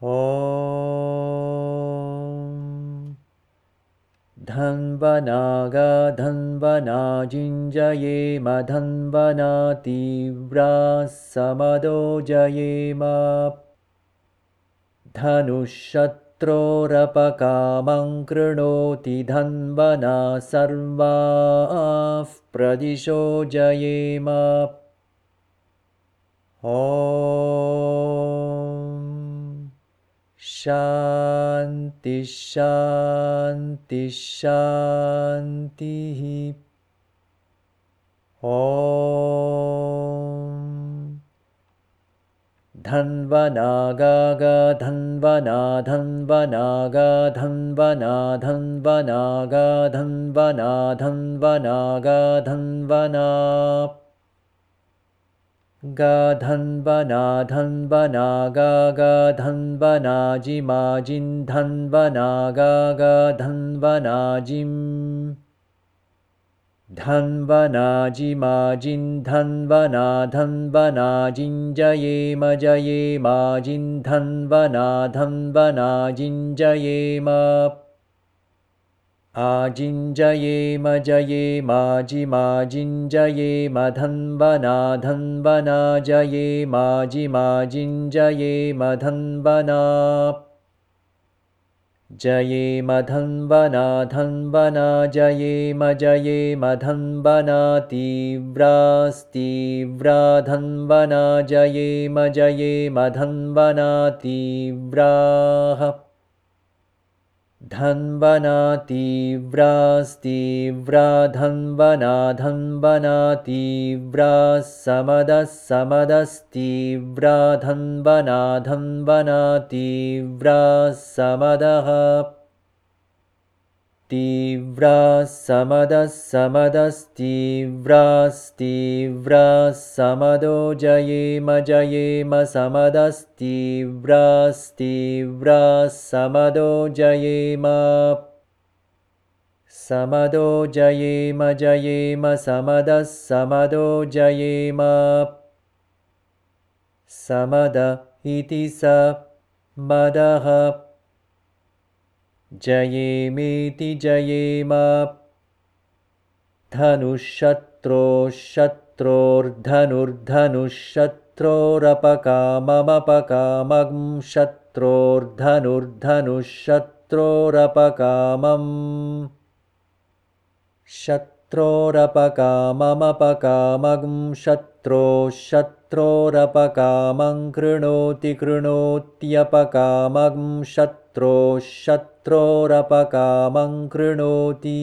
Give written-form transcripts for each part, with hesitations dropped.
ॐ धन्वनागा धन्वनाजिञ्जयेम धन्वनातीव्राः समदो जयेम धनुषत्रोरपकामं कृणोति धन्वना सर्वाः प्रदिशो जयेम ॐ शान्ति शान्ति शान्तिः ॐ धन्वनागा धन्वना धन्वनागा धन्वना धन्वनागा धन्वना धन्वनागा धन्वना धन्वना धन्वना धन्वना जिमाजिन् धन्वना धन्वना जिम् धन्वना जिमाजिन् धन्वना धन्वना जिञ्जयेम जयेमाजिन् धन्वना धन्वना जिञ्जयेम आजिञ्जयेम जयेमाजिमाजिञ्जयेम धन्वना धन्वना जयेमाजिमाजिञ्जयेम धन्वना जयेम धन्वना धन्वना जयेम जयेम धन्वना तीव्रास्तीव्रा धन्वना जयेम जयेम धन्वना तीव्राः धन्वना तीव्रास्तीव्रा धन्वना धन्वना तीव्राः समदः समदस्तीव्रा धन्वना धन्वना तीव्राः समदः तीव्राः समदः समदस्तीव्रास्तीव्राः समदो जयेम जयेम समदस्तीव्रास्तीव्राः समदो जयेम समदो जयेम जयेम समदः समदो जयेम समद इति स मदः जयेमेति जयेम धनुषत्रोर्धनुर्धनुषत्रोरपकाममपकामं शत्रोर्धनुर्धनुषत्रोरपकामम् शत्रोरपकाममपकामं शत्रोरपकामं कृणोति कृणोत्यपकामं शत्रोरपकामं कृणोति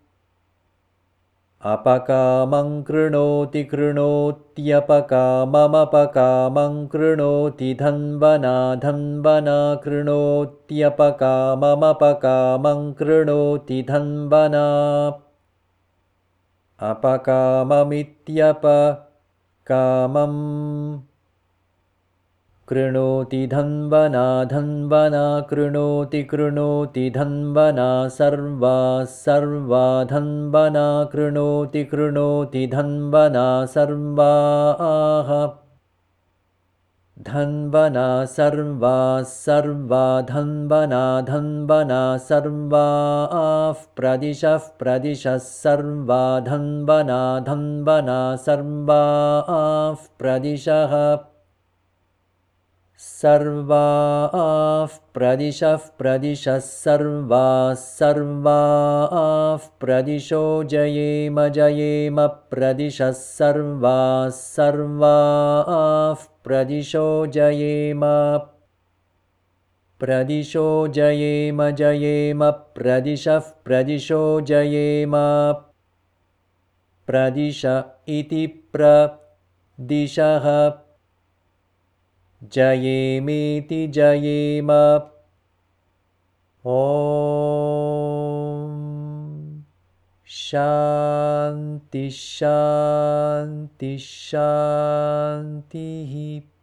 अपकामं कृणोति कृणोत्यपकाममपकामं कृणोति धन्वना धन्वना कृणोत्यपकाममपकामं कृणोति धन्वना अपकाममित्यपकामम् कृणोति धन्वना धन्वना कृणोति कृणोति धन्वना सर्वाः सर्वा धन्वना कृणोति कृणोति धन्वना सर्वाः धन्वना सर्वाः सर्वा धन्वना धन्वना सर्वाः प्रदिशः प्रदिशः सर्वा धन्वना धन्वना सर्वाः प्रदिशः सर्वाः प्रदिशः प्रदिशः सर्वाः सर्वाः प्रदिशो जयेम जयेम प्रदिशः सर्वाः सर्वाः प्रदिशो जयेम प्रदिशो जयेम जयेम प्रदिशः प्रदिशो जयेम प्रदिश इति प्रदिशः जयेमेति जयेम ॐ शान्ति शान्ति शान्तिः।